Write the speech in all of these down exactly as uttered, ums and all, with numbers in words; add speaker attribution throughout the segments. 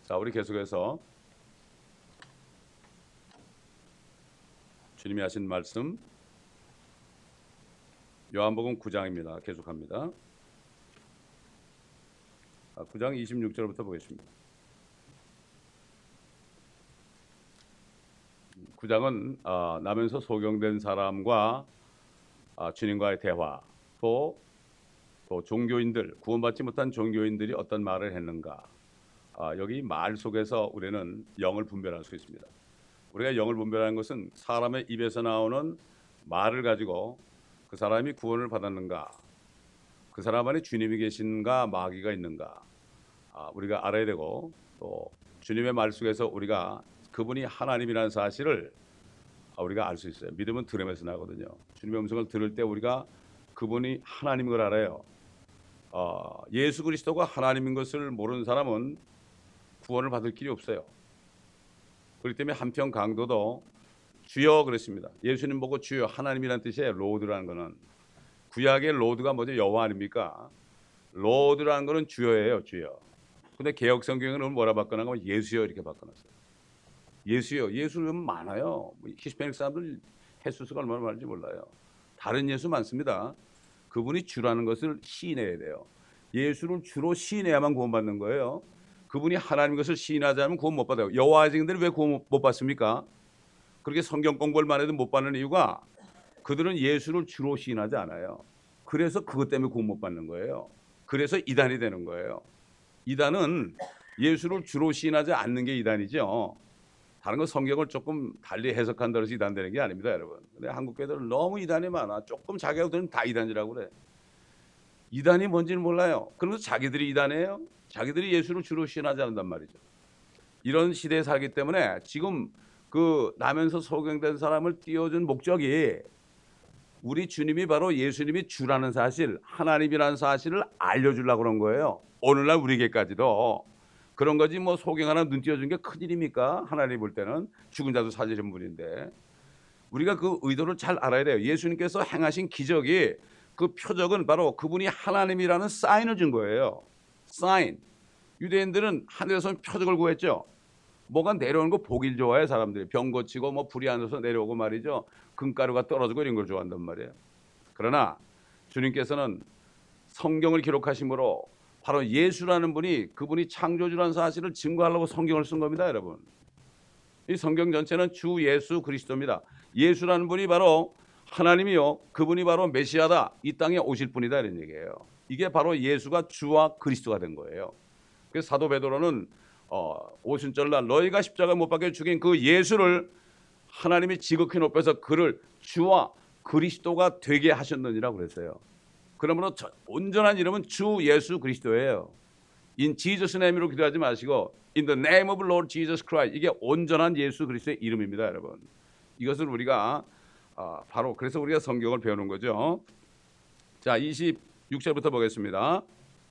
Speaker 1: 자, 우리 계속해서 주님이 하신 말씀 요한복음 구 장입니다. 계속합니다. 구 장 이십육 절부터 보겠습니다. 구 장은 어, 나면서 소경된 사람과 어, 주님과의 대화, 또, 또 종교인들, 구원받지 못한 종교인들이 어떤 말을 했는가, 어, 여기 말 속에서 우리는 영을 분별할 수 있습니다. 우리가 영을 분별하는 것은 사람의 입에서 나오는 말을 가지고 그 사람이 구원을 받았는가, 그 사람 안에 주님이 계신가 마귀가 있는가, 아, 우리가 알아야 되고, 또 주님의 말 속에서 우리가 그분이 하나님이라는 사실을 우리가 알 수 있어요. 믿음은 들음에서 나거든요. 주님의 음성을 들을 때 우리가 그분이 하나님인 걸 알아요. 어, 예수 그리스도가 하나님인 것을 모르는 사람은 구원을 받을 길이 없어요. 그렇기 때문에 한편 강도도 주여 그랬습니다. 예수님 보고 주여, 하나님이라는 뜻이에요. 로드라는 거는. 구약의 로드가 뭐죠? 여호와 아닙니까? 로드라는 거는 주여예요. 주여. 근데 개혁 성경은 뭐라 바꿔놨냐면 예수여 이렇게 바꿔놨어요. 예수요. 예수 이름 많아요. 히스패닉 사람들 횟수가 얼마나 많은지 몰라요. 다른 예수 많습니다. 그분이 주라는 것을 시인해야 돼요. 예수를 주로 시인해야만 구원받는 거예요. 그분이 하나님 것을 시인하지 않으면 구원 못 받아요. 여호와 증인들이 왜 구원 못 받습니까? 그렇게 성경 공부만 해도 못 받는 이유가 그들은 예수를 주로 시인하지 않아요. 그래서 그것 때문에 구원 못 받는 거예요. 그래서 이단이 되는 거예요. 이단은 예수를 주로 시인하지 않는 게 이단이죠. 다른 건 성경을 조금 달리 해석한다고 해서 이단되는 게 아닙니다, 여러분. 근데 한국 교회들은 너무 이단이 많아. 조금 자기들은 다 이단이라고 그래. 이단이 뭔지는 몰라요. 그러면서 자기들이 이단이에요. 자기들이 예수를 주로 시인하지 않는단 말이죠. 이런 시대에 살기 때문에 지금 그 나면서 소경된 사람을 띄워준 목적이 우리 주님이 바로 예수님이 주라는 사실, 하나님이라는 사실을 알려주려고 그런 거예요. 오늘날 우리에게까지도. 그런 거지 뭐 소경 하나 눈 띄워준 게 큰일입니까? 하나님 볼 때는 죽은 자도 살리는 분인데. 우리가 그 의도를 잘 알아야 돼요. 예수님께서 행하신 기적이 그 표적은 바로 그분이 하나님이라는 사인을 준 거예요. 사인. 유대인들은 하늘에서 표적을 구했죠. 뭐가 내려오는 거 보길 좋아해. 사람들이 병 고치고 뭐 불이 하늘에서 내려오고 말이죠. 금가루가 떨어지고 이런 걸 좋아한단 말이에요. 그러나 주님께서는 성경을 기록하심으로 바로 예수라는 분이 그분이 창조주라는 사실을 증거하려고 성경을 쓴 겁니다, 여러분. 이 성경 전체는 주 예수 그리스도입니다. 예수라는 분이 바로 하나님이요, 그분이 바로 메시아다, 이 땅에 오실 분이다 이런 얘기예요. 이게 바로 예수가 주와 그리스도가 된 거예요. 그래서 사도 베드로는 어, 오순절날 너희가 십자가에 못 박혀 죽인 그 예수를 하나님이 지극히 높여서 그를 주와 그리스도가 되게 하셨느니라 그랬어요. 그러므로 온전한 이름은 주 예수 그리스도예요. In Jesus name으로 기도하지 마시고 In the name of Lord Jesus Christ, 이게 온전한 예수 그리스도의 이름입니다, 여러분. 이것을 우리가 어, 바로 그래서 우리가 성경을 배우는 거죠. 자, 이십육 절부터 보겠습니다.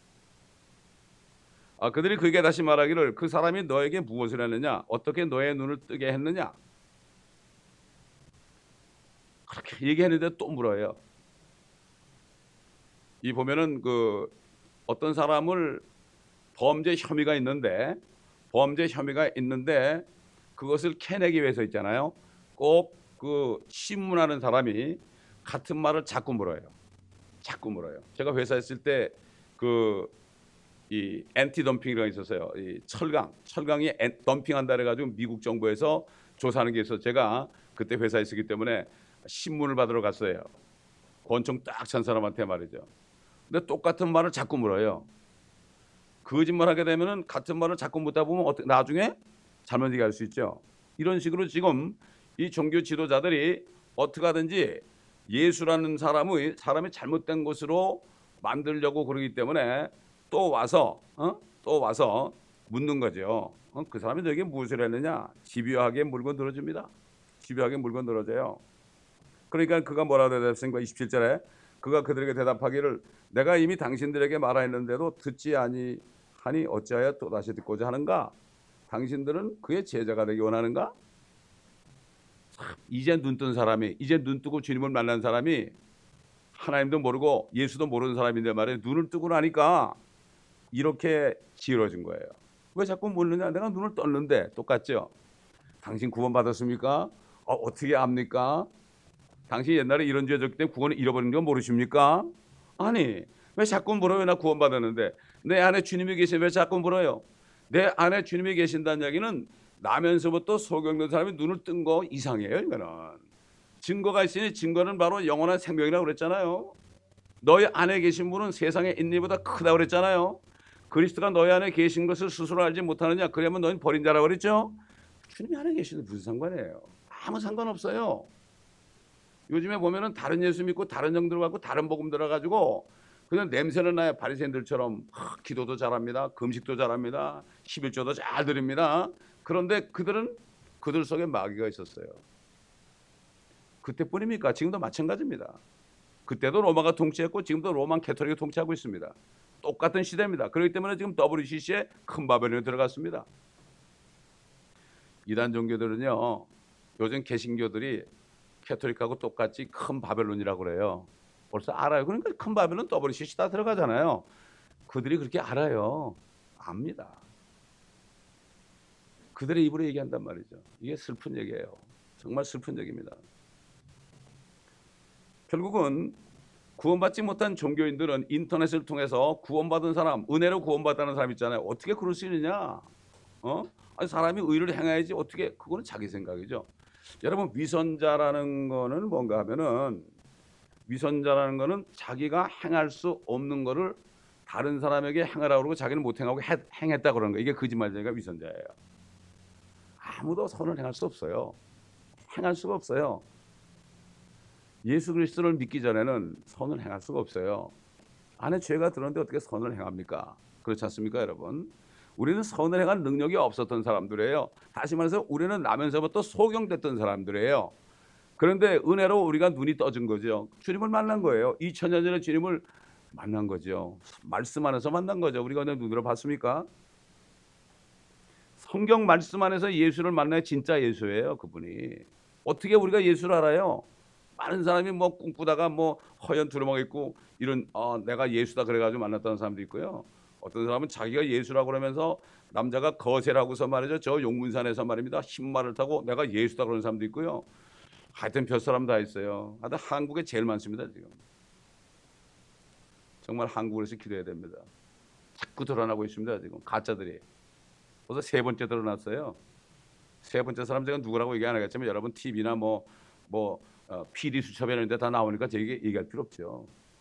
Speaker 1: 아, 그들이 그에게 다시 말하기를 그 사람이 너에게 무엇을 했느냐? 어떻게 너의 눈을 뜨게 했느냐? 그렇게 얘기했는데 또 물어요. 이 보면은 그 어떤 사람을 범죄 혐의가 있는데 범죄 혐의가 있는데 그것을 캐내기 위해서 있잖아요. 꼭 그 신문하는 사람이 같은 말을 자꾸 물어요. 자꾸 물어요. 제가 회사에 있을 때 그 이 엔티 덤핑이라고 있었어요. 이 철강, 철강이 엔, 덤핑한다 그래가지고 미국 정부에서 조사하는 게 있어서 제가 그때 회사에 있었기 때문에 신문을 받으러 갔어요. 권총 딱 찬 사람한테 말이죠. 근데 똑같은 말을 자꾸 물어요. 거짓말하게 되면은 같은 말을 자꾸 묻다 보면 어떻게 나중에 잘못 얘기할 수 있죠. 이런 식으로 지금 이 종교 지도자들이 어떻게 하든지 예수라는 사람의 사람이 잘못된 것으로 만들려고 그러기 때문에 또 와서 어? 또 와서 묻는 거죠. 어? 그 사람이 너에게 무엇을 했느냐? 집요하게 물건 들어줍니다. 집요하게 물건 들어줘요. 그러니까 그가 뭐라고 대답했습니까? 이십칠 절에 그가 그들에게 대답하기를 내가 이미 당신들에게 말하였는데도 듣지 아니하니 어찌하여 또다시 듣고자 하는가? 당신들은 그의 제자가 되기 원하는가? 이제 눈뜬 사람이, 이제 눈 뜨고 주님을 만난 사람이 하나님도 모르고 예수도 모르는 사람인데 말이에요. 눈을 뜨고 나니까 이렇게 지어진 거예요. 왜 자꾸 묻느냐? 내가 눈을 떴는데. 똑같죠? 당신 구원 받았습니까? 어, 어떻게 압니까? 당신 옛날에 이런 죄 졌기 때문에 구원을 잃어버린 거 모르십니까? 아니, 왜 자꾸 물어요? 나 구원 받았는데. 내 안에 주님이 계시면 왜 자꾸 물어요? 내 안에 주님이 계신다는 이야기는 나면서부터 소경된 사람이 눈을 뜬 거 이상이에요. 이거는 증거가 있으니 증거는 바로 영원한 생명이라고 그랬잖아요. 너희 안에 계신 분은 세상에 있는 이보다 크다고 그랬잖아요. 그리스도가 너희 안에 계신 것을 스스로 알지 못하느냐? 그러면 너희는 버린 자라고 그랬죠. 주님이 안에 계시는데 무슨 상관이에요? 아무 상관없어요. 요즘에 보면은 다른 예수 믿고 다른 영들 갖고 다른 복음 들어가지고 그냥 냄새는 나요. 바리새인들처럼 하, 기도도 잘합니다. 금식도 잘합니다. 십일조도 잘 드립니다. 그런데 그들은 그들 속에 마귀가 있었어요. 그때뿐입니까? 지금도 마찬가지입니다. 그때도 로마가 통치했고 지금도 로만 캐토릭이 통치하고 있습니다. 똑같은 시대입니다. 그렇기 때문에 지금 더블유씨씨에 큰 바벨론에 들어갔습니다. 이단 종교들은요, 요즘 개신교들이 캐토릭하고 똑같이 큰 바벨론이라고 그래요. 벌써 알아요. 그러니까 큰 바벨론 더블유씨씨 다 들어가잖아요. 그들이 그렇게 알아요. 압니다. 그들의 입으로 얘기한단 말이죠. 이게 슬픈 얘기예요. 정말 슬픈 얘기입니다. 결국은 구원받지 못한 종교인들은 인터넷을 통해서 구원받은 사람, 은혜로 구원받는 사람 있잖아요. 어떻게 그럴 수 있느냐? 어? 아니, 사람이 의를 행해야지 어떻게? 그거는 자기 생각이죠. 여러분, 위선자라는 거는 뭔가 하면은 위선자라는 거는 자기가 행할 수 없는 거를 다른 사람에게 행하라고 그러고 자기는 못 행하고 해, 행했다 그러는 거. 이게 거짓말쟁이가 위선자예요. 아무도 선을 행할 수 없어요. 행할 수가 없어요. 예수 그리스도를 믿기 전에는 선을 행할 수가 없어요. 안에 죄가 들었는데 어떻게 선을 행합니까? 그렇지 않습니까, 여러분? 우리는 선을 행할 능력이 없었던 사람들이에요. 다시 말해서 우리는 나면서부터 소경됐던 사람들이에요. 그런데 은혜로 우리가 눈이 떠진 거죠. 주님을 만난 거예요. 이천 년 전에 주님을 만난 거죠. 말씀 안에서 만난 거죠. 우리가 오늘 눈으로 봤습니까? 성경 말씀 안에서 예수를 만나야 진짜 예수예요. 그분이. 어떻게 우리가 예수를 알아요? 많은 사람이 뭐 꿈꾸다가 뭐 허연 두루마기 있고 이런 어, 내가 예수다 그래가지고 만났다는 사람도 있고요. 어떤 사람은 자기가 예수라고 그러면서 남자가 거세라고서 말이죠. 저 용문산에서 말입니다. 흰말을 타고 내가 예수다 그러는 사람도 있고요. 하여튼 별 사람 다 있어요. 하여튼 한국에 제일 많습니다. 지금. 정말 한국에서 기도해야 됩니다. 자꾸 드러나고 있습니다. 지금 가짜들이. 벌써 세 번째 드러났어요. 세 번째 사람 제가 누구라고 얘기 안 하겠지만 여러분 티비나 뭐 뭐 어, 피디 수첩에 이런 데 다 나오니까 제게 얘기할 필요 없죠.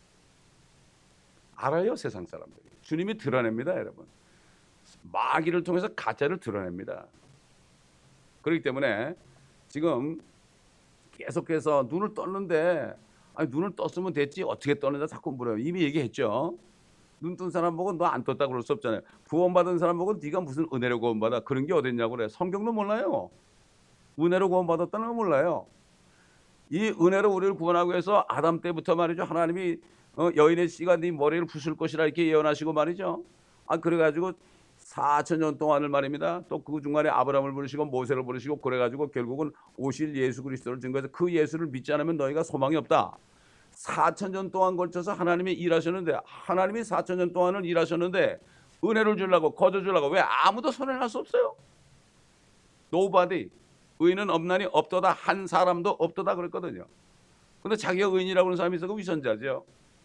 Speaker 1: 알아요, 세상 사람들이. 주님이 드러냅니다, 여러분. 마귀를 통해서 가짜를 드러냅니다. 그렇기 때문에 지금 계속해서 눈을 떴는데 아니 눈을 떴으면 됐지 어떻게 떴는데 자꾸 물어요. 이미 얘기했죠. 눈 뜬 사람 보고 너 안 떴다 그럴 수 없잖아요. 구원받은 사람 보고 네가 무슨 은혜로 구원받아. 그런 게 어딨냐고 그래. 성경도 몰라요. 은혜로 구원받았다는 거 몰라요. 이 은혜로 우리를 구원하기 위해서 아담 때부터 말이죠. 하나님이 어, 여인의 씨가 네 머리를 부술 것이라 이렇게 예언하시고 말이죠. 아 그래가지고 사천 년 동안을 말입니다. 또 그 중간에 아브라함을 부르시고 모세를 부르시고 그래가지고 결국은 오실 예수 그리스도를 증거해서 그 예수를 믿지 않으면 너희가 소망이 없다. 사천 년 동안 걸쳐서 하나님이 일하셨는데 하나님이 사천 년 동안을 일하셨는데 은혜를 주려고 거저 주려고 왜 아무도 선언할 수 없어요. Nobody. 의인은 없나니 없도다. 한 사람도 없도다 그랬거든요. 근데 자기가 의인이라고 하는 사람이 있어 그 위선자죠.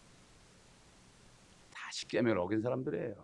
Speaker 1: 다 십계명을 어긴 사람들이에요.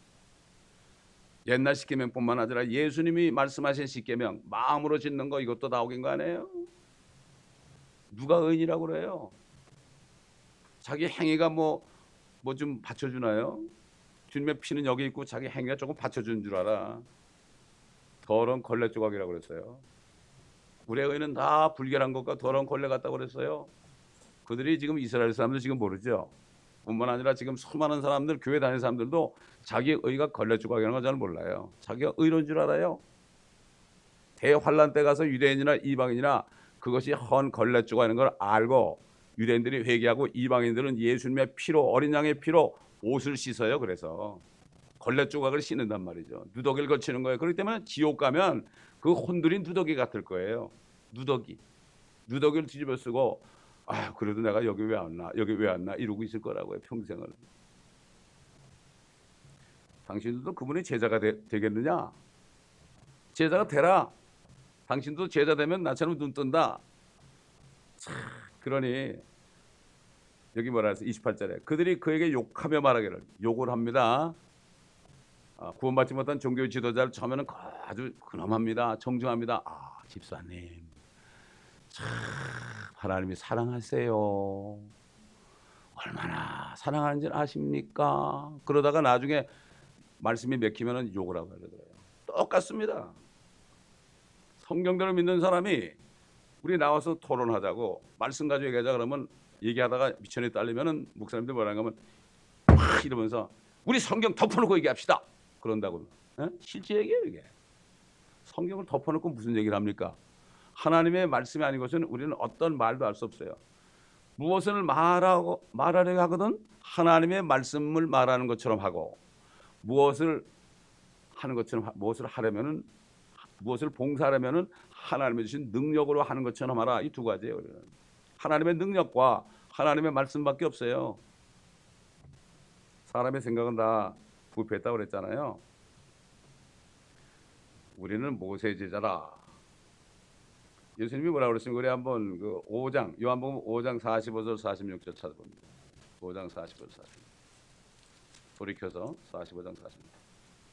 Speaker 1: 옛날 십계명뿐만 아니라 예수님이 말씀하신 십계명 마음으로 짓는 거 이것도 다 어긴 거 아니에요? 누가 의인이라고 그래요? 자기 행위가 뭐 뭐 좀 받쳐주나요? 주님의 피는 여기 있고 자기 행위가 조금 받쳐주는 줄 알아. 더러운 걸레 조각이라고 그랬어요. 우리의 의는 다 불결한 것과 더러운 걸레 같다고 그랬어요. 그들이 지금 이스라엘 사람들 지금 모르죠. 뿐만 아니라 지금 수많은 사람들 교회 다니는 사람들도 자기 의가 걸레 조각이라는 걸 잘 몰라요. 자기가 의로운 줄 알아요. 대환란 때 가서 유대인이나 이방인이나 그것이 헌 걸레 조각이라는 걸 알고 유대인들이 회개하고 이방인들은 예수님의 피로 어린 양의 피로 옷을 씻어요. 그래서 걸레 조각을 씻는단 말이죠. 누더기를 거치는 거예요. 그렇기 때문에 지옥 가면 그 혼들인 누더기 같을 거예요. 누더기. 누더기를 뒤집어 쓰고 아 그래도 내가 여기 왜 왔나 여기 왜 왔나 이러고 있을 거라고요. 평생을. 당신들도 그분의 제자가 되, 되겠느냐? 제자가 되라. 당신도 제자 되면 나처럼 눈 뜬다. 참, 그러니 여기 뭐라 해서 이십팔 절에 그들이 그에게 욕하며 말하기를, 욕을 합니다. 아, 구원받지 못한 종교 지도자를 처음에는 아주 근엄합니다. 정중합니다. 아, 집사님 참 하나님이 사랑하세요. 얼마나 사랑하는지 아십니까? 그러다가 나중에 말씀이 맥히면 욕을 하고 그러더라고요. 똑같습니다. 성경대로 믿는 사람이 우리 나와서 토론하자고 말씀 가지고 얘기하자 그러면 얘기하다가 미천에 딸리면은 목사님들 뭐라 하면 막 이러면서 우리 성경 덮어놓고 얘기합시다. 그런다고. 에? 실제 얘기예요 이게. 성경을 덮어놓고 무슨 얘기를 합니까? 하나님의 말씀이 아닌 것은 우리는 어떤 말도 할 수 없어요. 무엇을 말하고 말하려고 하거든 하나님의 말씀을 말하는 것처럼 하고, 무엇을 하는 것처럼 무엇을 하려면은 무엇을 봉사하려면은 하나님의 주신 능력으로 하는 것처럼 하라. 이 두 가지예요. 우리는. 하나님의 능력과 하나님의 말씀밖에 없어요. 사람의 생각은 다 부패했다고 그랬잖아요. 우리는 모세 제자라. 예수님이 뭐라고 그랬습니까? 우리 한번 그 오 장 요한복음 오 장 사십오 절 사십육 절 찾아봅니다. 오 장 사십오 절 사십육 절. 돌이켜서 사십오 장 사십육 절.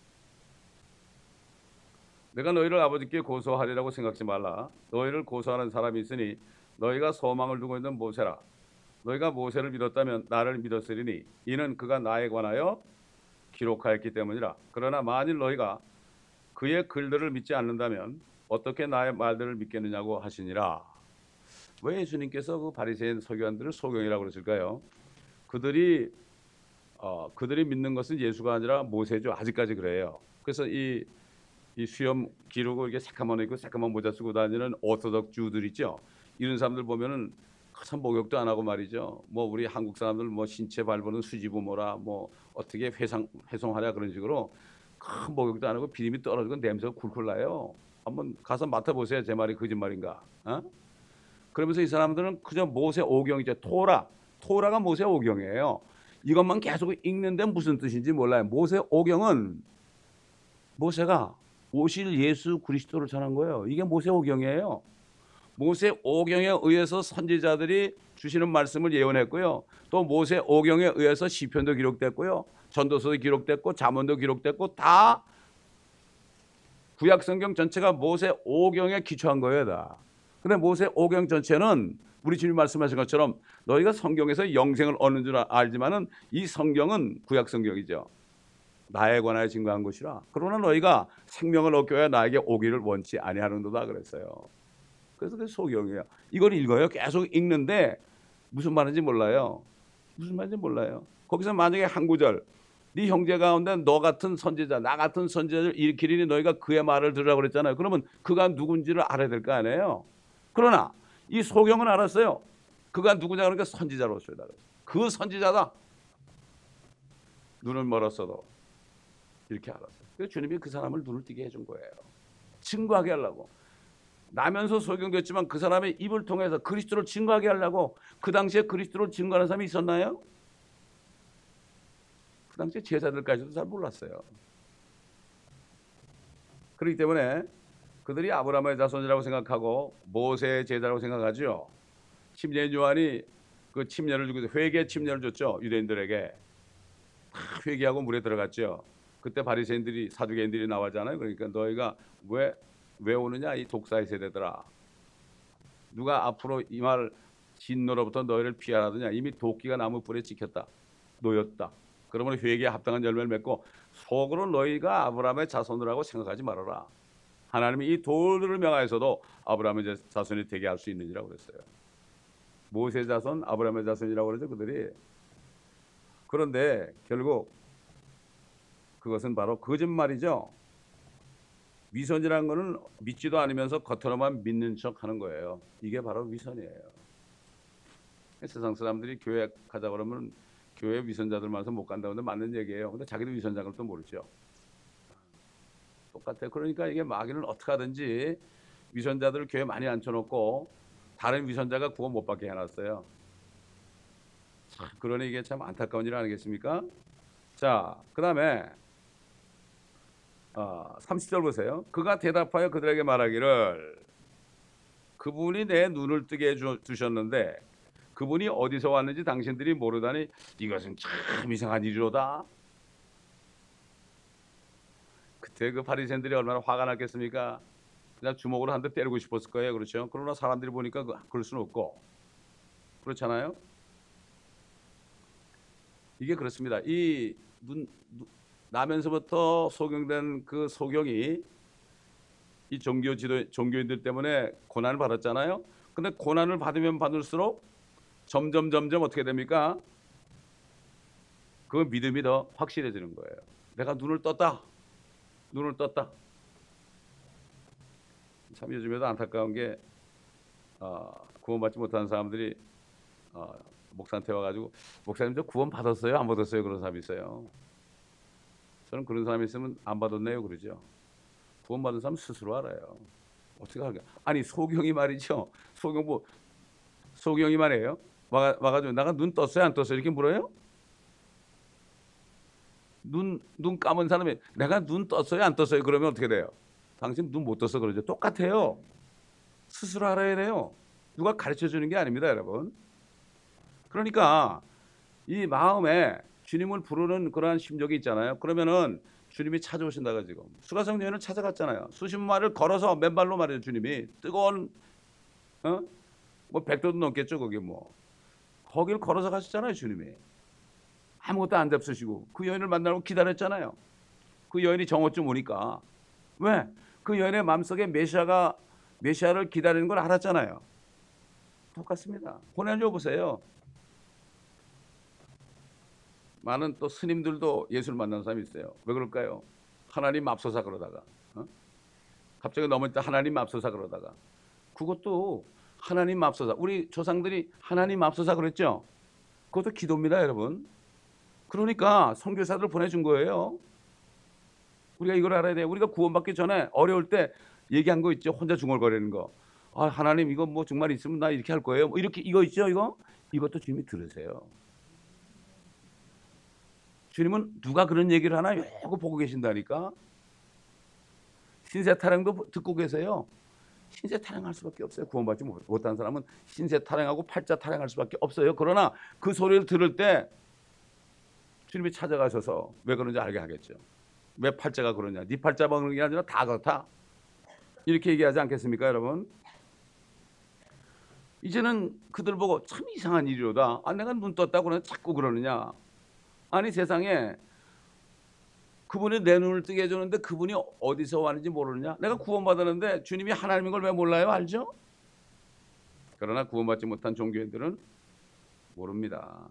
Speaker 1: 내가 너희를 아버지께 고소하리라고 생각지 말라. 너희를 고소하는 사람이 있으니 너희가 소망을 두고 있는 모세라. 너희가 모세를 믿었다면 나를 믿었으리니 이는 그가 나에 관하여 기록하였기 때문이라. 그러나 만일 너희가 그의 글들을 믿지 않는다면 어떻게 나의 말들을 믿겠느냐고 하시니라. 왜 예수님께서 그 바리새인 서기관들을 소경이라고 그랬을까요? 그들이 어, 그들이 믿는 것은 예수가 아니라 모세죠. 아직까지 그래요. 그래서 이 이 수염 기르고 이렇게 새까만 입고 새까만 모자 쓰고 다니는 오토독 주들 있죠. 이런 사람들 보면은 참 목욕도 안 하고 말이죠. 뭐 우리 한국 사람들 뭐 신체 발부는 수지부모라 뭐 어떻게 회상 회송하랴 그런 식으로 큰 목욕도 안 하고 비림이 떨어지고 냄새가 굴굴 나요. 한번 가서 맡아보세요. 제 말이 거짓말인가? 어? 그러면서 이 사람들은 그저 모세 오경이죠. 토라. 토라가 모세 오경이에요. 이것만 계속 읽는데 무슨 뜻인지 몰라요. 모세 오경은 모세가 오실 예수 그리스도를 전한 거예요. 이게 모세 오경이에요. 모세 오경에 의해서 선지자들이 주시는 말씀을 예언했고요. 또 모세 오경에 의해서 시편도 기록됐고요. 전도서도 기록됐고 잠언도 기록됐고 다 구약 성경 전체가 모세 오경에 기초한 거예요. 다. 근데 모세 오경 전체는 우리 주님 말씀하신 것처럼 너희가 성경에서 영생을 얻는 줄 알지만은 이 성경은 구약 성경이죠. 나에 관하여 증거한 것이라. 그러나 너희가 생명을 얻기 위하여 나에게 오기를 원치 아니하는도다 그랬어요. 그래서 그 소경이에요. 이걸 읽어요. 계속 읽는데 무슨 말인지 몰라요. 무슨 말인지 몰라요. 거기서 만약에 한 구절 네 형제 가운데 너 같은 선지자, 나 같은 선지자를 일으키리니 너희가 그의 말을 들으라고 그랬잖아요. 그러면 그가 누군지를 알아야 될 거 아니에요. 그러나 이 소경은 알았어요. 그가 누구냐 그러니까 선지자로서요. 그 선지자다. 눈을 멀었어도 이렇게 알았어요. 그래서 주님이 그 사람을 눈을 뜨게 해준 거예요. 증거하게 하려고. 나면서 소경됐지만 그 사람의 입을 통해서 그리스도를 증거하게 하려고. 그 당시에 그리스도를 증거하는 사람이 있었나요? 그 당시에 제자들까지도 잘 몰랐어요. 그렇기 때문에 그들이 아브라함의 자손이라고 생각하고 모세의 제자라고 생각하죠. 침례인 요한이 그 침례를 주고 회개 침례를 줬죠. 유대인들에게. 다 회개하고 물에 들어갔죠. 그때 바리새인들이 사두개인들이 나왔잖아요. 그러니까 너희가 왜, 왜 오느냐 이 독사의 세대들아. 누가 앞으로 이 말 진노로부터 너희를 피하라더냐. 이미 도끼가 나무 뿔에 찍혔다. 놓였다. 그러면 회개에 합당한 열매를 맺고 속으로 너희가 아브라함의 자손이라고 생각하지 말아라. 하나님이 이 돌들을 명하여서도 아브라함의 자손이 되게 할 수 있느니라고 그랬어요. 모세 자손, 아브라함의 자손이라고 그러죠. 그들이. 그런데 결국 그것은 바로 거짓말이죠. 위선이라는 것은 믿지도 않으면서 겉으로만 믿는 척 하는 거예요. 이게 바로 위선이에요. 세상 사람들이 교회 가자 그러면 교회 위선자들 많아서 못 간다고 하는데 맞는 얘기예요. 근데 자기도 위선자인 걸 또 모르죠. 똑같아요. 그러니까 이게 마귀는 어떻게 하든지 위선자들을 교회 많이 앉혀놓고 다른 위선자가 구원 못 받게 해놨어요. 그러니 이게 참 안타까운 일 아니겠습니까? 자, 그 다음에 어, 삼십 절 보세요. 그가 대답하여 그들에게 말하기를 그분이 내 눈을 뜨게 해주, 주셨는데 그분이 어디서 왔는지 당신들이 모르다니 이것은 참 이상한 일이로다. 그때 그 바리새인들이 얼마나 화가 났겠습니까? 그냥 주먹으로 한 대 때리고 싶었을 거예요. 그렇죠? 그러나 사람들이 보니까 그- 그럴 수는 없고 그렇잖아요. 이게 그렇습니다. 이 눈, 눈- 나면서부터 소경된 그 소경이 이 종교 지도 종교인들 때문에 고난을 받았잖아요. 근데 고난을 받으면 받을수록 점점 점점 어떻게 됩니까? 그 믿음이 더 확실해지는 거예요. 내가 눈을 떴다. 눈을 떴다. 참 요즘에도 안타까운 게 어, 구원받지 못한 사람들이 어, 목사한테 와가지고 목사님 저 구원 받았어요? 안 받았어요? 그런 사람이 있어요. 저는 그런 사람이 있으면 안 받았네요 그러죠. 구원 받은 사람 스스로 알아요. 어떻게 할까? 아니 소경이 말이죠. 소경 뭐 소경이 말이에요. 와, 와가지고 나가 눈 떴어요? 안 떴어요? 이렇게 물어요? 눈, 눈 감은 사람이 내가 눈 떴어요? 안 떴어요? 그러면 어떻게 돼요? 당신 눈 못 떴어 그러죠. 똑같아요. 스스로 알아야 돼요. 누가 가르쳐 주는 게 아닙니다, 여러분. 그러니까 이 마음에 주님을 부르는 그러한 심정이 있잖아요. 그러면은 주님이 찾아오신다가 지금 수가성 여인을 찾아갔잖아요. 수십 마일을 걸어서 맨발로 말이죠. 주님이 뜨거운 어? 뭐 백도도 넘겠죠, 거기 뭐. 거기를 걸어서 가셨잖아요, 주님이. 아무것도 안 잡수시고 그 여인을 만나고 기다렸잖아요. 그 여인이 정오쯤 오니까 왜? 그 여인의 마음속에 메시아가 메시아를 기다리는 걸 알았잖아요. 똑같습니다. 고넬료 보세요. 많은 또 스님들도 예수를 만난 사람이 있어요. 왜 그럴까요? 하나님 맙소사 그러다가 어? 갑자기 넘어질 때 하나님 맙소사 그러다가 그것도 하나님 맙소사. 우리 조상들이 하나님 맙소사 그랬죠. 그것도 기도입니다, 여러분. 그러니까 선교사들 보내준 거예요. 우리가 이걸 알아야 돼요. 우리가 구원받기 전에 어려울 때 얘기한 거 있죠. 혼자 중얼거리는 거. 아, 하나님 이거 뭐 정말 있으면 나 이렇게 할 거예요. 뭐 이렇게 이거 있죠, 이거? 이것도 주님이 들으세요. 주님은 누가 그런 얘기를 하나 요거 보고 계신다니까. 신세 타령도 듣고 계세요. 신세 타령할 수밖에 없어요. 구원받지 못한 사람은 신세 타령하고 팔자 타령할 수밖에 없어요. 그러나 그 소리를 들을 때 주님이 찾아가셔서 왜 그런지 알게 하겠죠. 왜 팔자가 그러냐. 네 팔자 먹는 게 아니라 다 그렇다. 이렇게 얘기하지 않겠습니까, 여러분? 이제는 그들 보고 참 이상한 일이로다. 아, 내가 눈 떴다고 자꾸 그러느냐. 아니 세상에 그분이 내 눈을 뜨게 해주는데 그분이 어디서 왔는지 모르느냐. 내가 구원받았는데 주님이 하나님인 걸 왜 몰라요? 알죠? 그러나 구원받지 못한 종교인들은 모릅니다.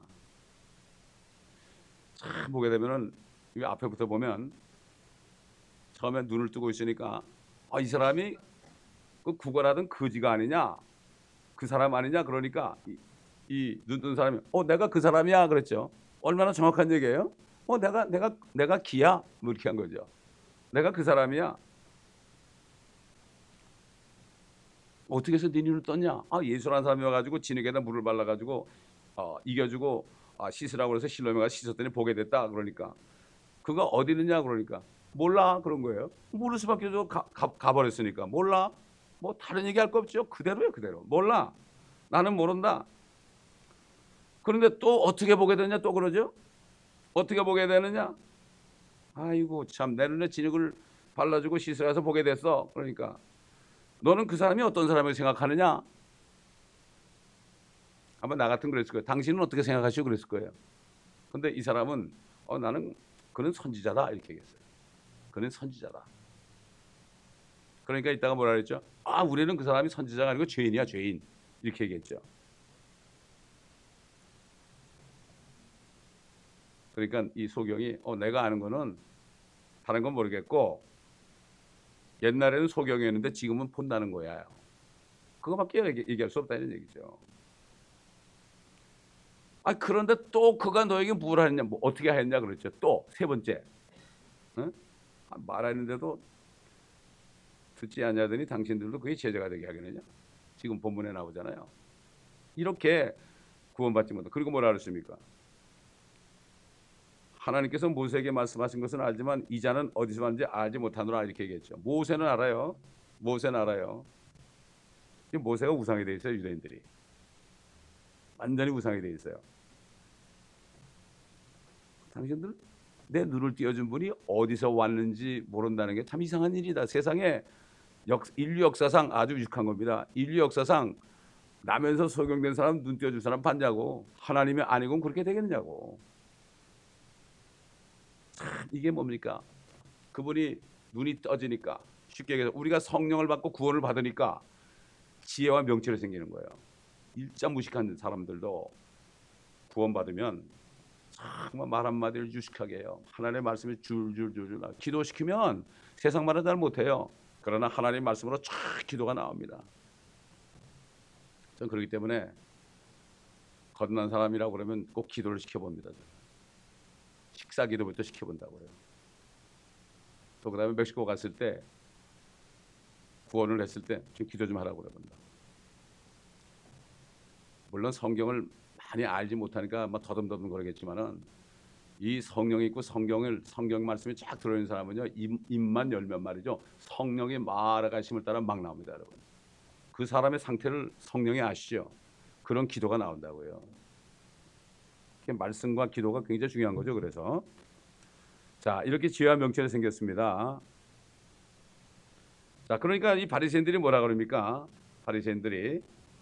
Speaker 1: 참 보게 되면은 이 앞에부터 보면 처음에 눈을 뜨고 있으니까 아, 이 사람이 그 구걸하던 거지가 아니냐, 그 사람 아니냐. 그러니까 이 눈 뜬 사람이 어 내가 그 사람이야 그랬죠. 얼마나 정확한 얘기예요? 어 내가 내가 내가 기야 뭐 이렇게 한 거죠. 내가 그 사람이야. 어떻게 해서 네 눈을 떴냐? 아 예수라는 사람이 와가지고 진흙에다 물을 발라가지고 어, 이겨주고 아, 씻으라고 해서 실로에 가서 씻었더니 보게 됐다. 그러니까 그가 어디 있느냐 그러니까 몰라 그런 거예요. 모를 수밖에 없어. 가, 가, 가버렸으니까 몰라. 뭐 다른 얘기할 거 없죠. 그대로요 그대로. 몰라. 나는 모른다. 그런데 또 어떻게 보게 되냐 또 그러죠. 어떻게 보게 되느냐. 아이고 참 내 눈에 진흙을 발라주고 씻으라서 보게 됐어. 그러니까 너는 그 사람이 어떤 사람을 생각하느냐. 아마 나 같은 그랬을 거예요. 당신은 어떻게 생각하시고 그랬을 거예요. 근데 이 사람은 어, 나는 그는 선지자다 이렇게 얘기했어요. 그는 선지자다. 그러니까 이따가 뭐라 그랬죠? 아 우리는 그 사람이 선지자가 아니고 죄인이야 죄인 이렇게 얘기했죠. 그러니까 이 소경이 어, 내가 아는 거는 다른 건 모르겠고 옛날에는 소경이었는데 지금은 본다는 거야. 그거밖에 얘기할 수 없다는 얘기죠. 아 그런데 또 그가 너에게 뭘 하느냐, 뭐 어떻게 했냐 그랬죠. 또 세 번째, 응? 아, 말하는데도 듣지 않냐더니 당신들도 그게 제자가 되게 하겠느냐. 지금 본문에 나오잖아요. 이렇게 구원받지 못한. 그리고 뭐라 그랬습니까? 하나님께서 모세에게 말씀하신 것은 알지만 이 자는 어디서 왔는지 알지 못하노라 이렇게 얘기했죠. 모세는 알아요. 모세는 알아요. 모세가 우상이 돼 있어요. 유대인들이 완전히 우상이 돼 있어요. 당신들 내 눈을 띄워준 분이 어디서 왔는지 모른다는 게 참 이상한 일이다. 세상에 역, 인류 역사상 아주 유익한 겁니다. 인류 역사상 나면서 소경된 사람 눈 띄워준 사람 봤냐고. 하나님이 아니고는 그렇게 되겠냐고. 참 이게 뭡니까? 그분이 눈이 떠지니까 쉽게 얘기해서 우리가 성령을 받고 구원을 받으니까 지혜와 명철이 생기는 거예요. 일자 무식한 사람들도 구원받으면 정말 말 한마디를 유식하게 해요. 하나님의 말씀이 줄줄줄줄 나. 기도시키면 세상 말은 잘 못해요. 그러나 하나님의 말씀으로 쫙 기도가 나옵니다. 저는 그렇기 때문에 거듭난 사람이라고 그러면 꼭 기도를 시켜봅니다. 식사 기도부터 시켜본다고요. 또 그 다음에 멕시코 갔을 때 구원을 했을 때 좀 기도 좀 하라고 그래본다. 물론 성경을 많이 알지 못하니까 막 더듬더듬 그러겠지만은 이 성령이 있고 성경을 성경 말씀이 쫙 들어있는 사람은요 입, 입만 열면 말이죠 성령의 말하심을 따라 막 나옵니다, 여러분. 그 사람의 상태를 성령이 아시죠? 그런 기도가 나온다고요. 말씀과 기도가 굉장히 중요한 거죠. 그래서 자 이렇게 지혜와 명철이 생겼습니다. 자 그러니까 이 바리새인들이 뭐라 그럽니까? 바리새인들이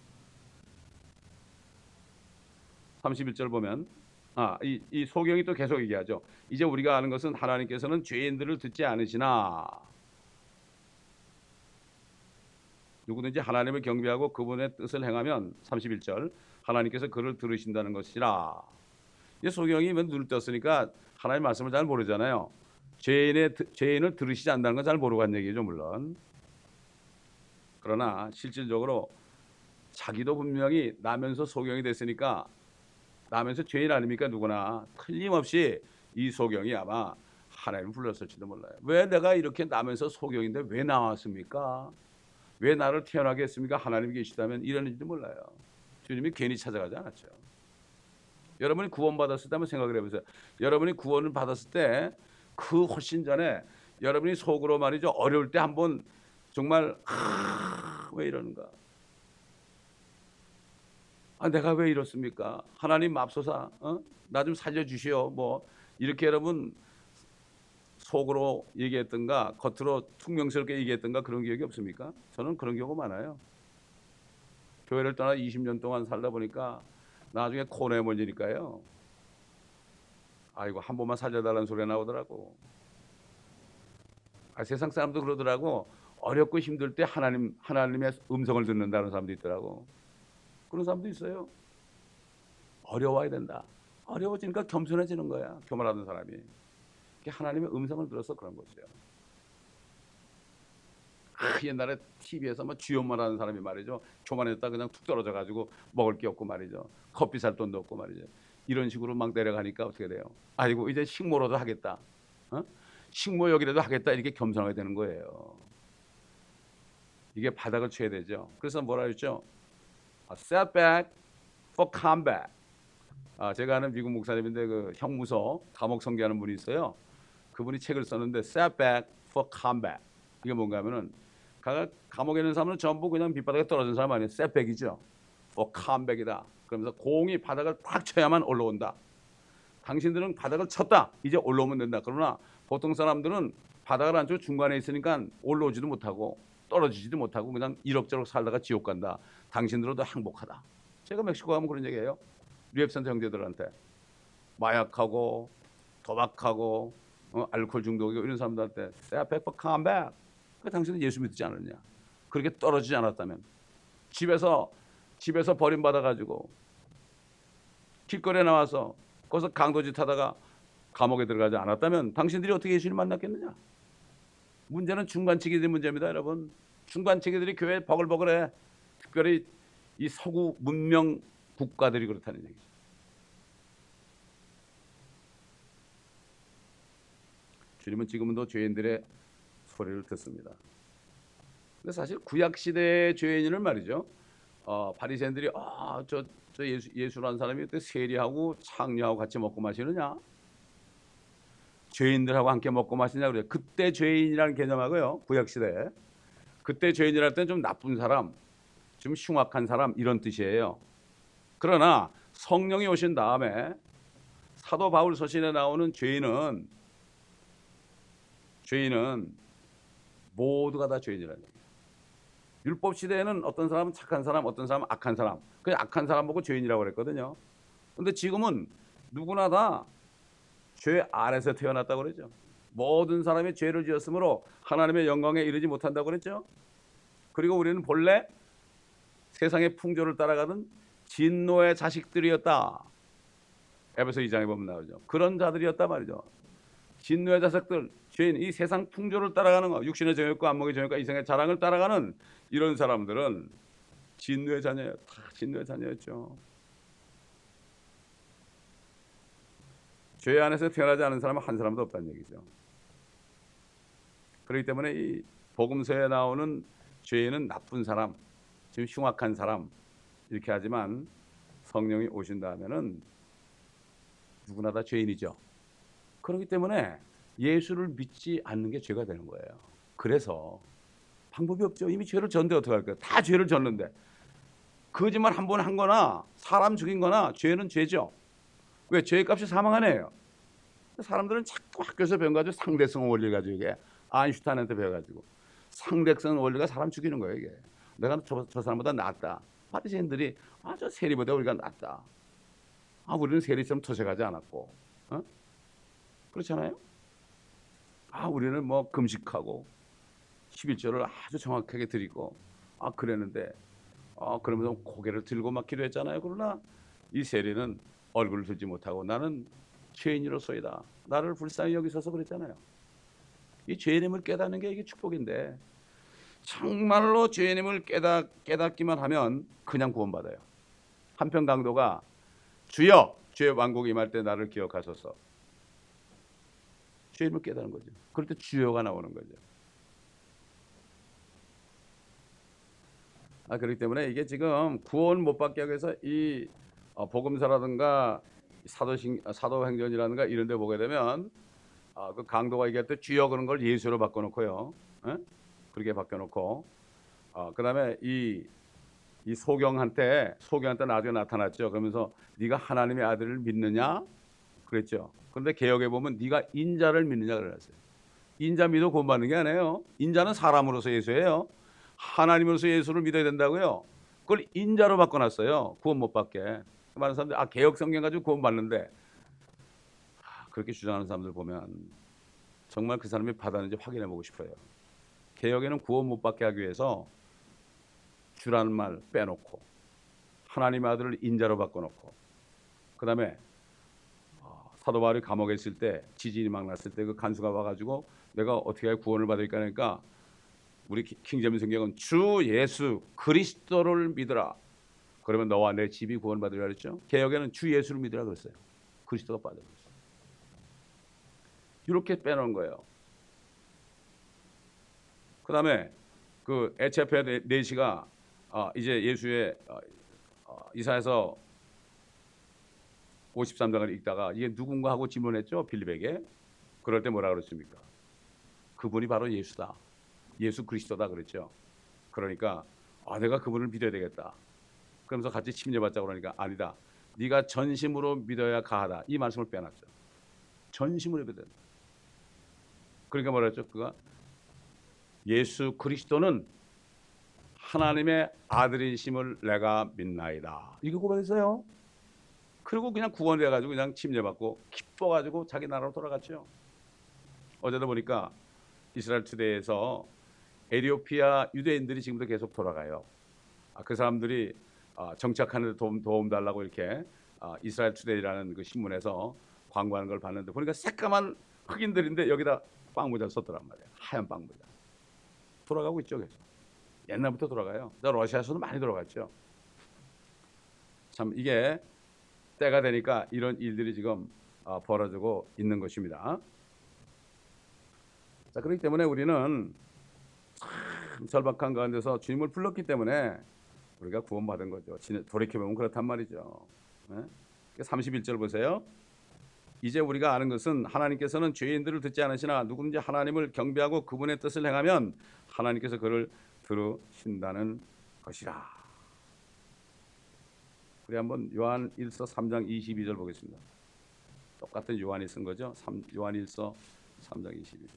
Speaker 1: 삼십일 절 보면 아, 이, 이 소경이 또 계속 얘기하죠. 이제 우리가 아는 것은 하나님께서는 죄인들을 듣지 않으시나 누구든지 하나님을 경배하고 그분의 뜻을 행하면 삼십일 절 하나님께서 그를 들으신다는 것이라. 이 소경이 눈을 떴으니까 하나님 말씀을 잘 모르잖아요. 죄인의, 죄인을 들으시지 않는다는 건 잘 모르고 한 얘기죠, 물론. 그러나 실질적으로 자기도 분명히 나면서 소경이 됐으니까 나면서 죄인 아닙니까? 누구나 틀림없이 이 소경이 아마 하나님을 불렀을지도 몰라요. 왜 내가 이렇게 나면서 소경인데 왜 나왔습니까? 왜 나를 태어나게 했습니까? 하나님이 계시다면 이러는지도 몰라요. 주님이 괜히 찾아가지 않았죠. 여러분이 구원받았을 때 한번 생각을 해보세요. 여러분이 구원을 받았을 때 그 훨씬 전에 여러분이 속으로 말이죠 어려울 때 한번 정말 아, 왜 이러는가? 아, 내가 왜 이렇습니까? 하나님 맙소사, 어? 나 좀 살려주시오. 뭐 이렇게 여러분 속으로 얘기했던가 겉으로 퉁명스럽게 얘기했던가 그런 기억이 없습니까? 저는 그런 경우 많아요. 교회를 떠나 이십 년 동안 살다 보니까 나중에 코내멀지니까요. 아이고 한 번만 살려달라는 소리가 나오더라고. 아, 세상 사람도 그러더라고. 어렵고 힘들 때 하나님, 하나님의 음성을 듣는다는 사람도 있더라고. 그런 사람도 있어요. 어려워야 된다. 어려워지니까 겸손해지는 거야. 교만하던 사람이. 하나님의 음성을 들어서 그런 거죠. 아, 옛날에 티비에서 뭐 주연만 하는 사람이 말이죠. 교만했다 그냥 툭 떨어져가지고 먹을 게 없고 말이죠. 커피 살 돈도 없고 말이죠. 이런 식으로 막 내려가니까 어떻게 돼요? 아이고 이제 식모로도 하겠다. 어? 식모역이라도 하겠다 이렇게 겸손하게 되는 거예요. 이게 바닥을 쳐야 되죠. 그래서 뭐라 그랬죠? setback for comeback. 아, 제가 아는 미국 목사님인데 그 형무소 감옥 선교하는 분이 있어요. 그분이 책을 썼는데 setback for comeback. 이게 뭔가 하면은 감옥에 있는 사람은 전부 그냥 밑바닥에 떨어진 사람 아니에요. setback이죠. for comeback이다. 그러면서 공이 바닥을 팍 쳐야만 올라온다. 당신들은 바닥을 쳤다. 이제 올라오면 된다. 그러나 보통 사람들은 바닥을 안 치고 중간에 있으니까 올라오지도 못하고 떨어지지도 못하고 그냥 이럭저럭 살다가 지옥 간다. 당신들은 더 행복하다. 제가 멕시코 가면 그런 얘기해요. 리앱센터 형제들한테 마약하고 도박하고 어, 알코올 중독이고 이런 사람들한테 setback for comeback. 그 당신은 예수 믿지 않았냐? 그렇게 떨어지지 않았다면 집에서 집에서 버림받아가지고 길거리에 나와서 거기서 강도짓 하다가 감옥에 들어가지 않았다면 당신들이 어떻게 예수를 만났겠느냐? 문제는 중간치기들의 문제입니다, 여러분. 중간치기들이 교회에 버글버글해. 특별히 이 서구 문명 국가들이 그렇다는 얘기죠. 주님은 지금도 죄인들의 소리를 듣습니다. 근데 사실 구약 시대의 죄인을 말이죠. 어, 바리새인들이 아, 저, 저 예수, 예수라는 사람이 어떻게 세리하고 창녀하고 같이 먹고 마시느냐? 죄인들하고 함께 먹고 마시냐 그래요. 그때 죄인이라는 개념하고요. 구약 시대에 그때 죄인이랄 때는 좀 나쁜 사람, 좀 흉악한 사람 이런 뜻이에요. 그러나 성령이 오신 다음에 사도 바울 서신에 나오는 죄인은 죄인은 모두가 다 죄인이라는 거예요. 율법 시대에는 어떤 사람은 착한 사람, 어떤 사람은 악한 사람, 그 악한 사람 보고 죄인이라고 그랬거든요. 근데 지금은 누구나 다 죄 아래서 태어났다고 그러죠. 모든 사람이 죄를 지었으므로 하나님의 영광에 이르지 못한다고 그랬죠. 그리고 우리는 본래 세상의 풍조를 따라가던 진노의 자식들이었다. 에베소 이 장에 보면 나오죠. 그런 자들이었단 말이죠. 진노의 자식들, 죄인, 이 세상 풍조를 따라가는 거, 육신의 정욕과 안목의 정욕과 이생의 자랑을 따라가는 이런 사람들은 진노의 자녀예요. 다 진노의 자녀였죠. 죄 안에서 태어나지 않은 사람은 한 사람도 없다는 얘기죠. 그렇기 때문에 이 복음서에 나오는 죄인은 나쁜 사람, 지금 흉악한 사람 이렇게 하지만 성령이 오신다 하면은 누구나 다 죄인이죠. 그렇기 때문에 예수를 믿지 않는 게 죄가 되는 거예요. 그래서 방법이 없죠. 이미 죄를 졌는데 어떻게 할까요? 다 죄를 졌는데 거짓말 한 번 한 거나 사람 죽인 거나 죄는 죄죠. 왜? 죄의 값이 사망 아니에요. 사람들은 자꾸 학교에서 배워가지고 상대성 원리를 가지고 이게 아인슈타인한테 배워가지고 상대성 원리가 사람 죽이는 거예요. 이게 내가 저, 저 사람보다 낫다. 바리새인들이 아, 저 세리보다 우리가 낫다. 아, 우리는 세리처럼 토색하지 않았고, 어? 그렇잖아요. 아, 우리는 뭐 금식하고 십일조를 아주 정확하게 드리고, 아, 그랬는데, 아, 그러면서 고개를 들고 막 기도했잖아요. 그러나 이 세리는 얼굴을 들지 못하고 나는 죄인으로서이다. 나를 불쌍히 여기셔서 그랬잖아요. 이 죄인임을 깨닫는 게 이게 축복인데 정말로 죄인임을 깨닫, 깨닫기만 하면 그냥 구원받아요. 한편 강도가 주여 주의 왕국이 임할 때 나를 기억하소서. 죄인임을 깨닫는 거죠. 그럴 때 주여가 나오는 거죠. 아, 그렇기 때문에 이게 지금 구원 못 받게 하기 위해서 이 어, 복음서라든가 사도신, 사도행전이라든가 이런 데 보게 되면 어, 그 강도가 얘기할 때 주여 그런 걸 예수로 바꿔놓고요. 에? 그렇게 바꿔놓고 어, 그 다음에 이, 이 소경한테 소경한테 나중에 나타났죠. 그러면서 네가 하나님의 아들을 믿느냐? 그랬죠. 그런데 개역에 보면 네가 인자를 믿느냐 그랬어요. 인자 믿어 구원받는 게 아니에요. 인자는 사람으로서 예수예요. 하나님으로서 예수를 믿어야 된다고요. 그걸 인자로 바꿔놨어요. 구원 못 받게. 많은 사람들이 아 개역 성경 가지고 구원 받는데 아, 그렇게 주장하는 사람들 보면 정말 그 사람이 받았는지 확인해 보고 싶어요. 개역에는 구원 못 받게 하기 위해서 주라는 말 빼놓고 하나님의 아들을 인자로 바꿔놓고 그 다음에 어, 사도 바울이 감옥에 있을 때 지진이 막 났을 때 그 간수가 와가지고 내가 어떻게 해야 구원을 받을까 하니까 우리 킹제임스 성경은 주 예수 그리스도를 믿으라. 그러면 너와 내 집이 구원받으리라 그랬죠. 개역에는 주 예수를 믿으라 그랬어요. 그리스도가 빠져 그랬어요. 이렇게 빼놓은 거예요. 그 다음에 그 에체페 네시가 어, 이제 예수의 어, 어, 이사에서 오십삼 장을 읽다가 이게 누군가 하고 질문했죠. 빌립에게. 그럴 때 뭐라 그랬습니까? 그분이 바로 예수다. 예수 그리스도다 그랬죠. 그러니까 아, 내가 그분을 믿어야 되겠다. 그러면서 같이 침례받자 그러니까 아니다. 네가 전심으로 믿어야 가하다. 이 말씀을 빼놨죠. 전심으로 믿어야 된다. 그러니까 뭐라 했죠? 그가 예수 그리스도는 하나님의 아들이심을 내가 믿나이다. 이거 고백했어요. 그리고 그냥 구원돼가지고 그냥 침례받고 기뻐가지고 자기 나라로 돌아갔죠. 어제도 보니까 이스라엘 투데이에서 에티오피아 유대인들이 지금도 계속 돌아가요. 아, 그 사람들이 아, 정착하는 데 도움, 도움 달라고 이렇게 아, 이스라엘 투데이라는 그 신문에서 광고하는 걸 봤는데 보니까 새까만 흑인들인데 여기다 빵모자 썼더란 말이에요. 하얀 빵모자. 돌아가고 있죠. 계속. 옛날부터 돌아가요. 러시아에서도 많이 돌아갔죠. 참 이게 때가 되니까 이런 일들이 지금 어, 벌어지고 있는 것입니다. 자, 그렇기 때문에 우리는 참 절박한 가운데서 주님을 불렀기 때문에 우리가 구원받은 거죠. 돌이켜보면 그렇단 말이죠. 네? 삼십일 절 보세요. 이제 우리가 아는 것은 하나님께서는 죄인들을 듣지 않으시나 누구든지 하나님을 경배하고 그분의 뜻을 행하면 하나님께서 그를 들으신다는 것이라. 우리 한번 요한 일서 삼 장 이십이 절 보겠습니다. 똑같은 요한이 쓴 거죠. 요한 일서 삼 장 이십이 절.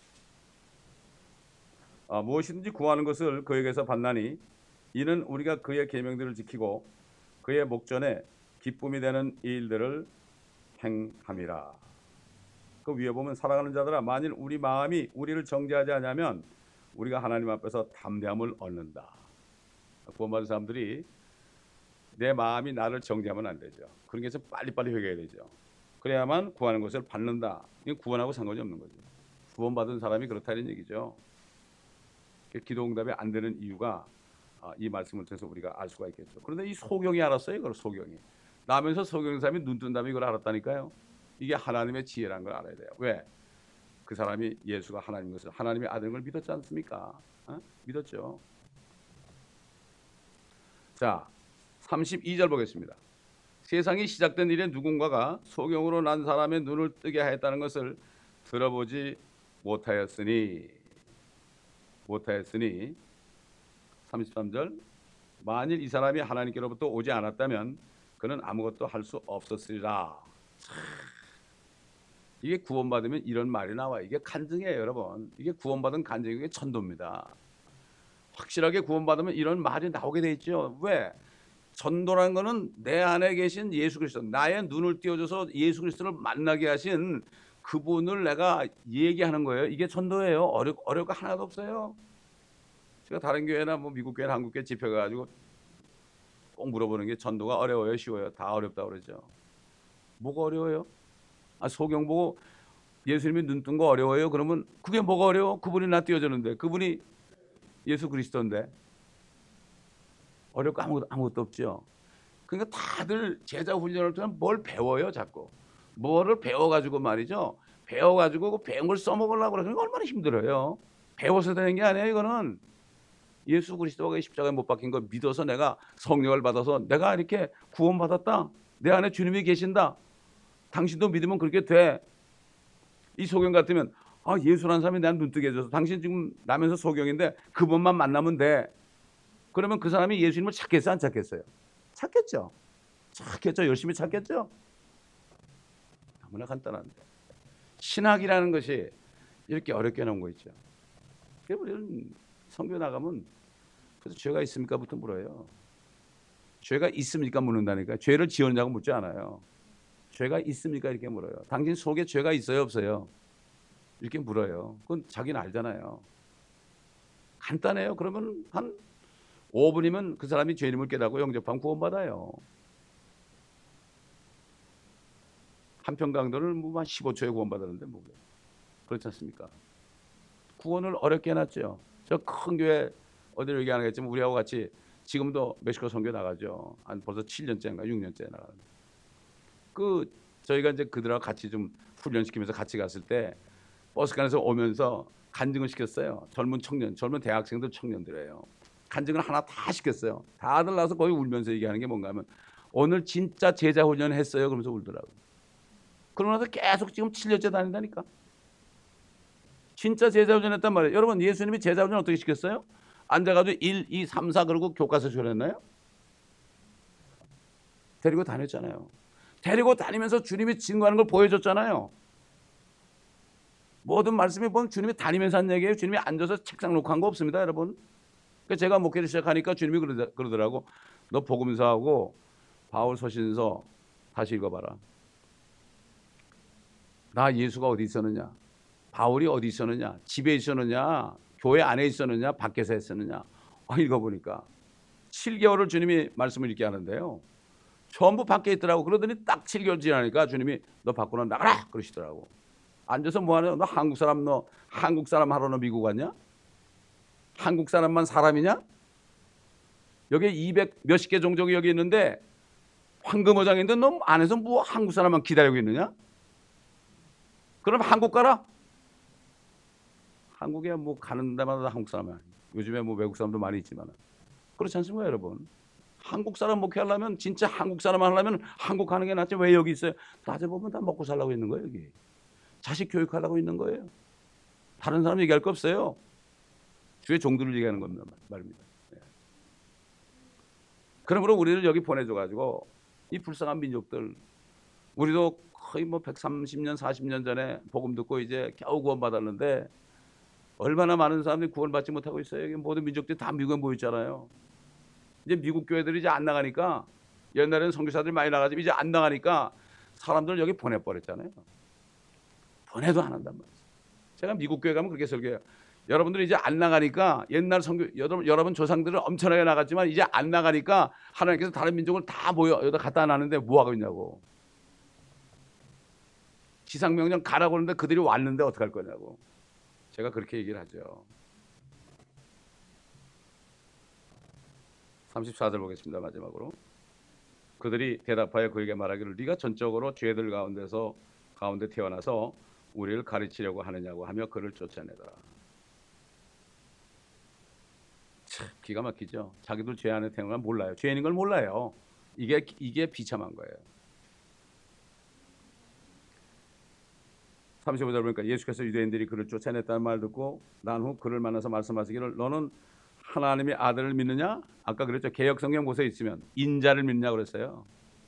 Speaker 1: 아, 무엇이든지 구하는 것을 그에게서 받나니 이는 우리가 그의 계명들을 지키고 그의 목전에 기쁨이 되는 일들을 행함이라. 그 위에 보면 사랑하는 자들아 만일 우리 마음이 우리를 정죄하지 않으면 우리가 하나님 앞에서 담대함을 얻는다. 구원받은 사람들이 내 마음이 나를 정죄하면 안 되죠. 그런 게 빨리빨리 회개해야 되죠. 그래야만 구하는 것을 받는다. 이건 구원하고 상관이 없는 거죠. 구원받은 사람이 그렇다는 얘기죠. 기도 응답이 안 되는 이유가 이 말씀을 통해서 우리가 알 수가 있겠죠. 그런데 이 소경이 알았어요. 그걸 소경이. 나면서 소경 사람이 눈 뜬 다음에 이걸 알았다니까요. 이게 하나님의 지혜라는 걸 알아야 돼요. 왜? 그 사람이 예수가 하나님인 것을, 하나님의 아들인 걸 믿었지 않습니까? 어? 믿었죠. 자, 삼십이 절 보겠습니다. 세상이 시작된 이래 누군가가 소경으로 난 사람의 눈을 뜨게 하였다는 것을 들어보지 못하였으니 못하였으니 삼십삼 절 만일 이 사람이 하나님께로부터 오지 않았다면 그는 아무것도 할 수 없었으리라. 이게 구원받으면 이런 말이 나와요. 이게 간증이에요, 여러분. 이게 구원받은 간증이 이게 천도입니다. 확실하게 구원받으면 이런 말이 나오게 돼 있죠. 왜? 전도라는 거는 내 안에 계신 예수 그리스도, 나의 눈을 띄워줘서 예수 그리스도를 만나게 하신 그분을 내가 얘기하는 거예요. 이게 전도예요. 어려, 어려울 거 하나도 없어요. 제가 다른 교회나 뭐 미국 교회나 한국 교회 집회 가가지고 꼭 물어보는 게 전도가 어려워요, 쉬워요? 다 어렵다고 그러죠. 뭐가 어려워요? 아, 소경 보고 예수님이 눈 뜬 거 어려워요? 그러면 그게 뭐가 어려워? 그분이 나 띄워주는데, 그분이 예수 그리스도인데 어려울 거 아무것도, 아무것도 없죠. 그러니까 다들 제자 훈련을 통해 뭘 배워요, 자꾸. 뭐를 배워가지고 말이죠. 배워가지고 그 배운 걸 써먹으려고 그러니까 얼마나 힘들어요. 배워서 되는 게 아니에요, 이거는. 예수 그리스도가 십자가에 못 박힌 거 믿어서 내가 성령을 받아서 내가 이렇게 구원받았다. 내 안에 주님이 계신다. 당신도 믿으면 그렇게 돼. 이 소경 같으면 아, 예수라는 사람이 난 눈뜨게 해줘서 당신 지금 나면서 소경인데 그분만 만나면 돼. 그러면 그 사람이 예수님을 찾겠어요, 안 찾겠어요? 찾겠죠. 찾겠죠. 열심히 찾겠죠. 너무나 간단한데. 신학이라는 것이 이렇게 어렵게 나온 거 있죠. 우리는 성교 나가면 그래서 죄가 있습니까?부터 물어요. 죄가 있습니까? 묻는다니까. 죄를 지었냐고 묻지 않아요. 죄가 있습니까? 이렇게 물어요. 당신 속에 죄가 있어요, 없어요? 이렇게 물어요. 그건 자기는 알잖아요. 간단해요. 그러면 한 오 분이면 그 사람이 죄인임을 깨닫고 영접하면 구원받아요. 한편 강도를 뭐 한 십오 초에 구원받았는데 뭐 그렇지 않습니까? 구원을 어렵게 해놨죠. 저 큰 교회 어디를 얘기 안 하겠지만 우리하고 같이 지금도 멕시코 선교 나가죠. 한 벌써 칠 년째인가 육 년째 나가는데. 그 저희가 이제 그들하고 같이 좀 훈련시키면서 같이 갔을 때 버스칸에서 오면서 간증을 시켰어요. 젊은 청년, 젊은 대학생들 청년들이에요. 간증을 하나 다 시켰어요. 다들 나서 거의 울면서 얘기하는 게 뭔가 하면 오늘 진짜 제자 훈련 했어요. 그러면서 울더라고요. 그러고 나서 계속 지금 칠 년째 다닌다니까. 진짜 제자 훈련 했단 말이에요. 여러분 예수님이 제자 훈련 어떻게 시켰어요? 앉아가지고 일, 이, 삼, 사 그러고 교과서 교련했나요? 데리고 다녔잖아요. 데리고 다니면서 주님이 증거하는 걸 보여줬잖아요. 모든 말씀에 보면 주님이 다니면서 한 얘기예요. 주님이 앉아서 책상 놓고 한 거 없습니다, 여러분. 그러니까 제가 목회를 시작하니까 주님이 그러더라고. 너 복음서하고 바울 서신서 다시 읽어봐라. 나 예수가 어디 있었느냐? 바울이 어디 있었느냐? 집에 있었느냐? 교회 안에 있었느냐? 밖에서 했었느냐? 아, 읽어보니까 칠 개월을 주님이 말씀을 읽게 하는데요. 전부 밖에 있더라고. 그러더니 딱 칠 개월 지나니까 주님이 너 밖으로 나가라 그러시더라고. 앉아서 뭐하냐? 너 한국 사람 너 한국 사람 하러 너 미국 왔냐? 한국 사람만 사람이냐? 여기 이백 몇십 개 종족이 여기 있는데 황금어장인데 너 안에서 뭐 한국 사람만 기다리고 있느냐? 그럼 한국 가라. 한국에 뭐 가는 데마다 한국 사람이야. 요즘에 뭐 외국 사람도 많이 있지만 그렇지 않습니까, 여러분? 한국 사람 목회하려면 진짜 한국 사람 하려면 한국 가는 게 낫지 왜 여기 있어요? 따져보면 다 먹고 살라고 있는 거예요. 여기 자식 교육하려고 있는 거예요. 다른 사람 얘기할 거 없어요. 주의 종들을 얘기하는 겁니다. 말입니다. 예. 그러므로 우리를 여기 보내줘가지고 이 불쌍한 민족들, 우리도 거의 뭐 백삼십 년 사십 년 전에 복음 듣고 이제 겨우 구원받았는데 얼마나 많은 사람들이 구원받지 못하고 있어요. 여기 모든 민족들이 다 미국에 모였잖아요. 이제 미국 교회들이 이제 안 나가니까, 옛날에는 선교사들이 많이 나가지만 이제 안 나가니까 사람들 여기 보내버렸잖아요. 보내도 안 한단 말이에요. 제가 미국 교회 가면 그렇게 설교해요. 여러분들이 이제 안 나가니까, 옛날 선교 여러분, 여러분 조상들은 엄청나게 나갔지만 이제 안 나가니까 하나님께서 다른 민족을 다 모여 여기다 갖다 놨는데 뭐 하고 있냐고. 지상명령 가라고 하는데 그들이 왔는데 어떡할 거냐고. 제가 그렇게 얘기를 하죠. 삼십사 절 보겠습니다. 마지막으로. 그들이 대답하여 그에게 말하기를 네가 전적으로 죄들 가운데서 가운데 태어나서 우리를 가르치려고 하느냐고 하며 그를 쫓아내더라. 참 기가 막히죠. 자기들 죄 안에 태어난 걸 몰라요. 죄인인 걸 몰라요. 이게 이게 비참한 거예요. 삼십오 절 보니까 예수께서 유대인들이 그를 쫓아냈다는 말 듣고 난 후 그를 만나서 말씀하시기를 너는 하나님의 아들을 믿느냐? 아까 그랬죠. 개역 성경 보세요. 있으면 인자를 믿느냐 그랬어요.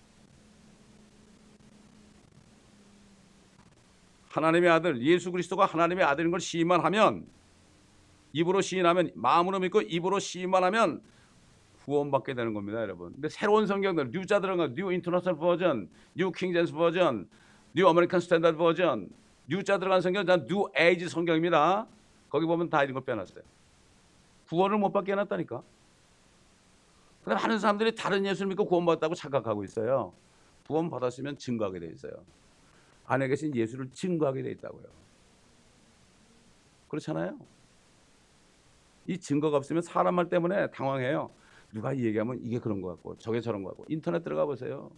Speaker 1: 하나님의 아들 예수 그리스도가 하나님의 아들인 걸 시인만 하면, 입으로 시인하면, 마음으로 믿고 입으로 시인만 하면 구원받게 되는 겁니다, 여러분. 근데 새로운 성경들, 뉴자 들어간 거, 뉴 인터내셔널 버전, 뉴 킹제임스 버전, 뉴 아메리칸 스탠다드 버전, 뉴자 들어간 성경, 다 뉴 에이지 성경입니다. 거기 보면 다 이런 걸 빼놨어요. 구원을 못 받게 해놨다니까. 그런데 많은 사람들이 다른 예수를 믿고 구원받았다고 착각하고 있어요. 구원 받았으면 증거하게 돼 있어요. 안에 계신 예수를 증거하게 돼 있다고요. 그렇잖아요. 이 증거가 없으면 사람 말 때문에 당황해요. 누가 이 얘기하면 이게 그런 것 같고 저게 저런 것 같고. 인터넷 들어가 보세요.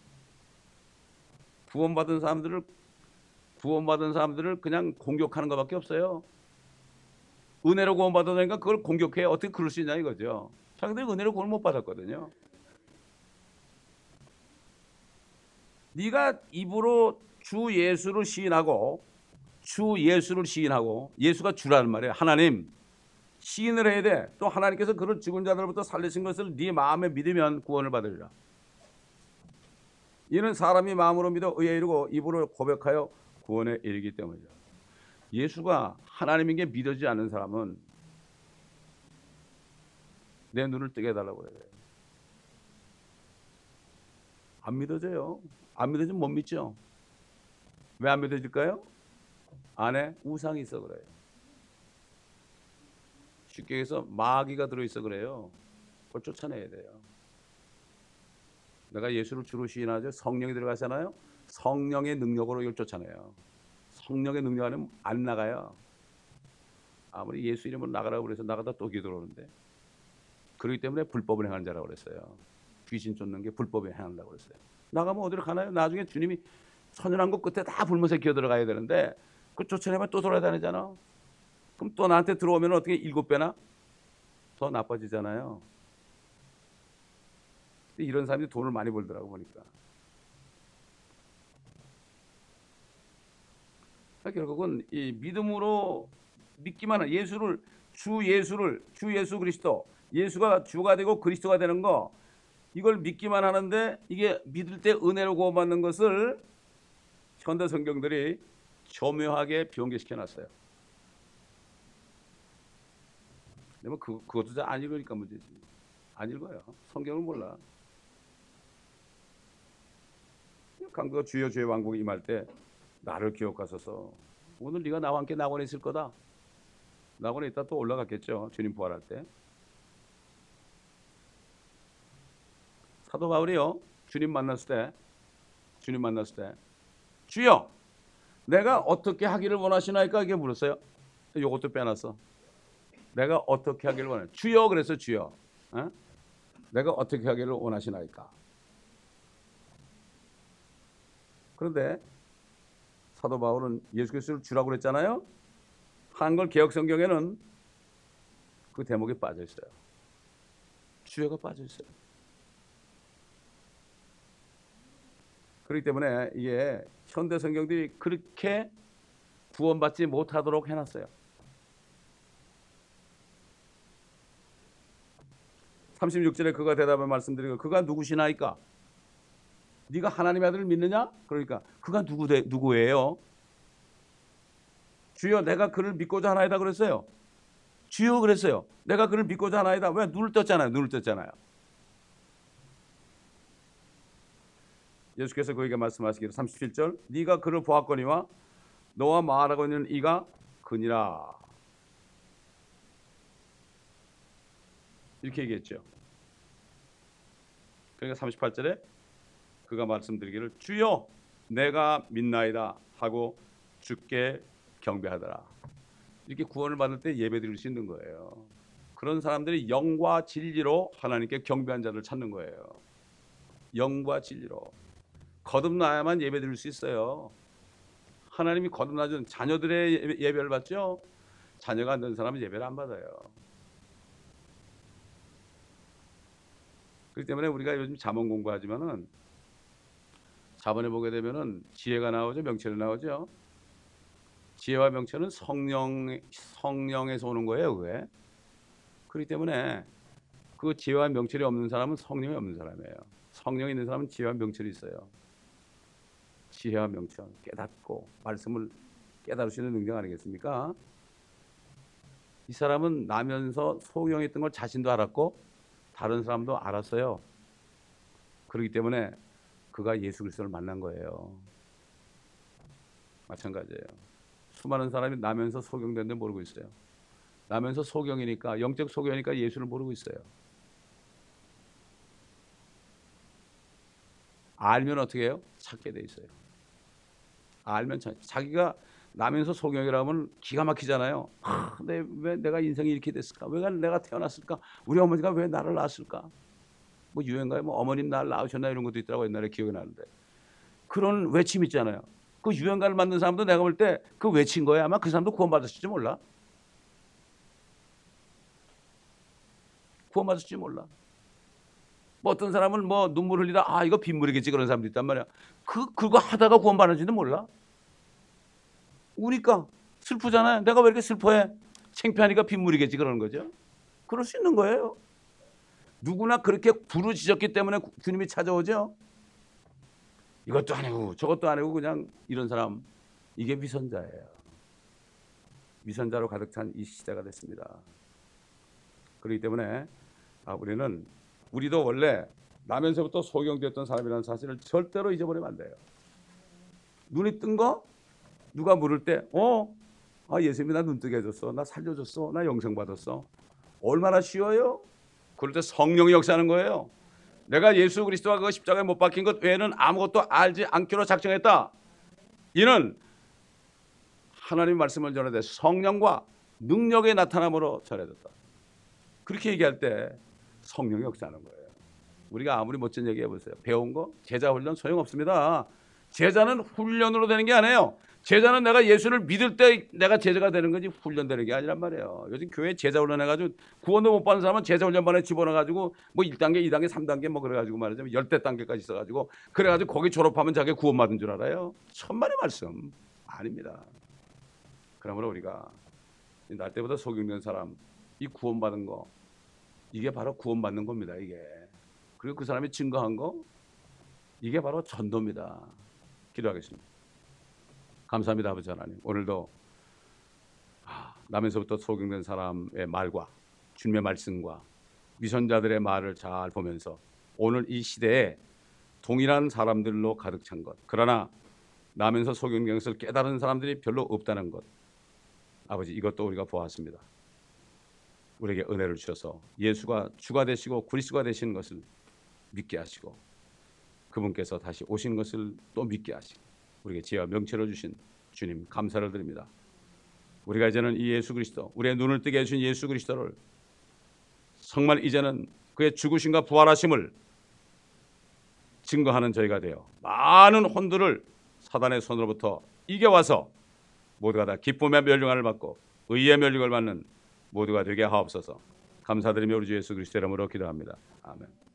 Speaker 1: 구원받은 사람들을 구원받은 사람들을 그냥 공격하는 것밖에 없어요. 은혜로 구원받았으니까 그걸 공격해. 어떻게 그럴 수 있냐 이거죠. 자기들이 은혜로 구원 못 받았거든요. 네가 입으로 주 예수를 시인하고 주 예수를 시인하고 예수가 주라는 말이에요. 하나님 시인을 해야 돼. 또 하나님께서 그를 죽은 자들로부터 살리신 것을 네 마음에 믿으면 구원을 받으리라. 이는 사람이 마음으로 믿어 의에 이르고 입으로 고백하여 구원에 이르기 때문이다. 예수가 하나님인 게 믿어지지 않는 사람은 내 눈을 뜨게 해달라고 그래요. 안 믿어져요. 안 믿어지면 못 믿죠. 왜 안 믿어질까요? 안에 우상이 있어 그래요. 쉽게 얘기해서 마귀가 들어있어 그래요. 그걸 쫓아내야 돼요. 내가 예수를 주로 시인하죠. 성령이 들어가잖아요. 성령의 능력으로 이걸 쫓아내요. 성령의 능력 안에 안 나가요. 아무리 예수 이름으로 나가라고 그래서 나가다 또 기도하는데. 그렇기 때문에 불법을 행하는 자라고 그랬어요. 귀신 쫓는 게 불법에 행한다고 그랬어요. 나가면 어디로 가나요? 나중에 주님이 선연한 곳 끝에 다 불못에 기어 들어가야 되는데 그걸 쫓아내면 또 돌아다니잖아. 그럼 또 나한테 들어오면 어떻게 일곱 배나 더 나빠지잖아요. 이런 사람들이 돈을 많이 벌더라고 보니까. 결국은 이 믿음으로 믿기만 한 예수를 주 예수를 주 예수 그리스도 예수가 주가 되고 그리스도가 되는 거 이걸 믿기만 하는데 이게 믿을 때 은혜로 구원받는 것을 현대 성경들이 교묘하게 변개시켜 놨어요. 근데 뭐 그, 그것도 잘 안 읽으니까 문제지. 안 읽어요. 성경을 몰라. 강도가 주여 주의 왕국이 임할 때 나를 기억하소서. 오늘 네가 나와 함께 낙원에 있을 거다. 낙원에 있다 또 올라갔겠죠. 주님 부활할 때. 사도 바울이요. 주님 만났을 때 주님 만났을 때 주여 내가 어떻게 하기를 원하시나이까 이게 물었어요. 이것도 빼놨어. 내가 어떻게 하기를 원해. 주여 그래서 주여. 어? 내가 어떻게 하기를 원하시나이까. 그런데 사도 바울은 예수 그리스도를 주라고 그랬잖아요. 한글 개역 성경에는 그 대목이 빠져 있어요. 주여가 빠져 있어요. 그렇기 때문에 이게 현대 성경들이 그렇게 구원받지 못하도록 해놨어요. 삼십육 절에 그가 대답해 말씀드리고 그가 누구시나이까? 네가 하나님의 아들을 믿느냐? 그러니까 그가 누구 누구예요? 주여 내가 그를 믿고자 하나이다 그랬어요. 주여 그랬어요. 내가 그를 믿고자 하나이다. 왜? 눈을 떴잖아요. 눈을 떴잖아요. 예수께서 그에게 말씀하시기를 삼십칠 절 네가 그를 보았거니와 너와 말하고 있는 이가 그니라. 이렇게 얘기했죠. 그러니까 삼십팔 절에 그가 말씀드리기를 주여 내가 믿나이다 하고 주께 경배하더라. 이렇게 구원을 받을 때 예배드릴 수 있는 거예요. 그런 사람들이 영과 진리로 하나님께 경배한 자를 찾는 거예요. 영과 진리로 거듭나야만 예배드릴 수 있어요. 하나님이 거듭나준 자녀들의 예배를 받죠. 자녀가 안 된 사람은 예배를 안 받아요. 그렇기 때문에 우리가 요즘 잠언 공부하지만은 잠언에 보게 되면은 지혜가 나오죠, 명철이 나오죠. 지혜와 명철은 성령 성령에서 오는 거예요, 그게. 그렇기 때문에 그 지혜와 명철이 없는 사람은 성령이 없는 사람이에요. 성령이 있는 사람은 지혜와 명철이 있어요. 지혜와 명철, 깨닫고 말씀을 깨달을 수 있는 능력 아니겠습니까? 이 사람은 나면서 소경했던 걸 자신도 알았고 다른 사람도 알았어요. 그렇기 때문에 그가 예수 그리스도를 만난 거예요. 마찬가지예요. 수많은 사람이 나면서 소경된데 모르고 있어요. 나면서 소경이니까, 영적 소경이니까 예수를 모르고 있어요. 알면 어떻게 해요? 찾게 돼 있어요. 알면 찾, 자기가 나면서 소경이라면 기가 막히잖아요. 아, 내, 왜 내가 인생이 이렇게 됐을까? 왜 내가 태어났을까? 우리 어머니가 왜 나를 낳았을까? 뭐 유행가에 뭐 어머님 날 낳으셨나 이런 것도 있더라고. 옛날에 기억이 나는데 그런 외침 있잖아요. 그 유행가를 만든 사람도 내가 볼 때 그 외친 거야. 아마 그 사람도 구원받았을지 몰라. 구원받았을지 몰라. 뭐 어떤 사람은 뭐 눈물 흘리다 아 이거 빗물이겠지 그런 사람도 있단 말이야. 그 그거 하다가 구원받는지도 몰라. 우니까 슬프잖아요. 내가 왜 이렇게 슬퍼해? 창피하니까 빗물이겠지 그러는 거죠. 그럴 수 있는 거예요. 누구나 그렇게 부르짖었기 때문에 주님이 찾아오죠. 이것도 아니고 저것도 아니고 그냥 이런 사람, 이게 위선자예요. 위선자로 가득 찬 이 시대가 됐습니다. 그렇기 때문에 아, 우리는 우리도 원래 나면서부터 소경되었던 사람이라는 사실을 절대로 잊어버리면 안 돼요. 눈이 뜬 거 누가 물을 때 어? 아, 예수님이 나 눈뜨게 해줬어. 나 살려줬어. 나 영생 받았어. 얼마나 쉬워요? 그럴 때 성령이 역사하는 거예요. 내가 예수 그리스도가 그 십자가에 못 박힌 것 외에는 아무것도 알지 않기로 작정했다. 이는 하나님 말씀을 전하되 성령과 능력의 나타남으로 전해졌다. 그렇게 얘기할 때 성령이 역사하는 거예요. 우리가 아무리 멋진 얘기 해보세요. 배운 거 제자 훈련 소용없습니다. 제자는 훈련으로 되는 게 아니에요. 제자는 내가 예수를 믿을 때 내가 제자가 되는 거지 훈련되는 게 아니란 말이에요. 요즘 교회 제자 훈련해가지고 구원도 못 받는 사람은 제자 훈련반에 집어넣어가지고 뭐 일 단계, 이 단계, 삼 단계 뭐 그래가지고 말하자면 열대 단계까지 있어가지고 그래가지고 거기 졸업하면 자기 구원 받은 줄 알아요. 천만의 말씀 아닙니다. 그러므로 우리가 날 때보다 소경된 사람 이 구원받은 거 이게 바로 구원받는 겁니다. 이게 그리고 그 사람이 증거한 거 이게 바로 전도입니다. 기도하겠습니다. 감사합니다. 아버지 하나님, 오늘도 나면서부터 소경된 사람의 말과 주님의 말씀과 위선자들의 말을 잘 보면서 오늘 이 시대에 동일한 사람들로 가득 찬 것, 그러나 나면서 소경된 것을 깨달은 사람들이 별로 없다는 것, 아버지 이것도 우리가 보았습니다. 우리에게 은혜를 주셔서 예수가 주가 되시고 그리스도가 되시는 것을 믿게 하시고 그분께서 다시 오신 것을 또 믿게 하시고 우리에게 지혜와 명철을 주신 주님 감사를 드립니다. 우리가 이제는 이 예수 그리스도, 우리의 눈을 뜨게 해주신 예수 그리스도를 정말 이제는 그의 죽으심과 부활하심을 증거하는 저희가 되어 많은 혼들을 사단의 손으로부터 이겨와서 모두가 다 기쁨의 멸류관을 받고 의의 멸류관을 받는 모두가 되게 하옵소서. 감사드리며 우리 주 예수 그리스도 이름으로 기도합니다. 아멘.